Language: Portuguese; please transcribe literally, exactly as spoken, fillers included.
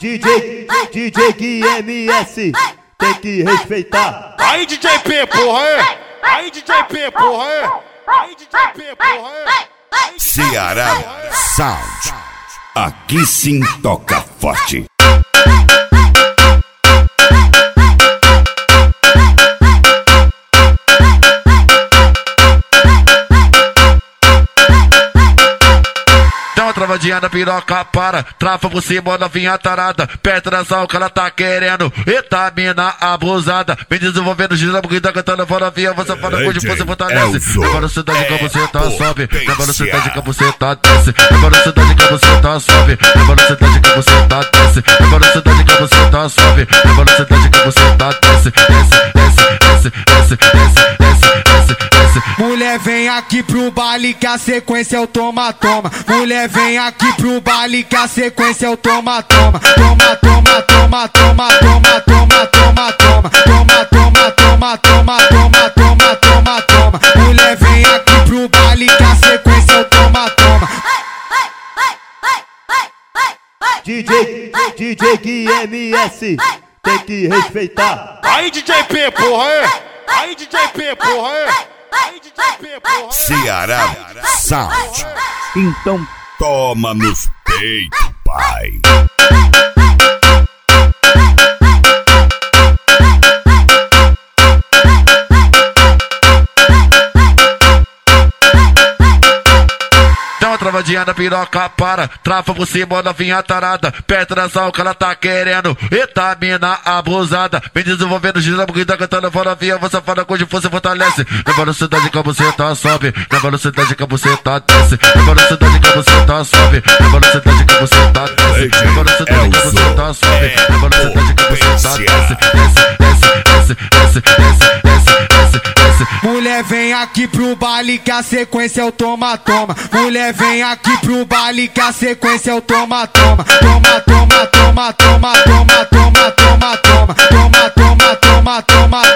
D J, D J Gui M S, tem que respeitar. Aí D J P, porra, é? Aí D J P, porra, é? Aí D J P, porra, é? Ceará Sound. Aqui sim toca forte. Travadinha na piroca para, trava por cima da vinha tarada, petração que ela tá querendo, eita mina abusada, vem desenvolvendo dinâmico que tá cantando fora via, você fala com de você fortalece, na velocidade que você tá sobe, na velocidade que você tá desce, na velocidade que você tá sobe, na velocidade que você tá desce, na velocidade que você tá sobe, na velocidade que você tá desce, desce, desce, desce, desce, desce, desce, desce. Mulher vem aqui pro baile que a sequência é o toma, toma. Mulher vem aqui pro baile que a sequência é o toma, toma. Toma, toma, toma, toma, toma, toma, toma, toma. Toma, toma, toma, toma, toma, toma, toma, toma. Mulher vem aqui pro baile que a sequência é o toma, toma. D J, D J Gui M S, tem que respeitar. Aí D J P, porra, é? Aí D J P, porra, é? Aí D J P, porra, é? Ceará Sound. Então toma nos peitos, pai. Travadinha na piroca para, trava por cima da vinha tarada, petração que ela tá querendo, eita mina abusada, vem desenvolvendo dinâmico que tá cantando fora via, você fala com de você fortalece, na velocidade que você tá sobe, na velocidade que você tá desce, na velocidade que você tá sobe, na velocidade que você tá desce, na velocidade que você tá sobe, na velocidade que você tá desce, desce, desce, desce, desce, desce, desce, desce. Mulher vem aqui pro baile que a sequência é o toma, toma. Mulher vem aqui pro baile que a sequência é o toma, toma. Toma, toma, toma, toma, toma, toma, toma, toma. Toma, toma, toma, toma,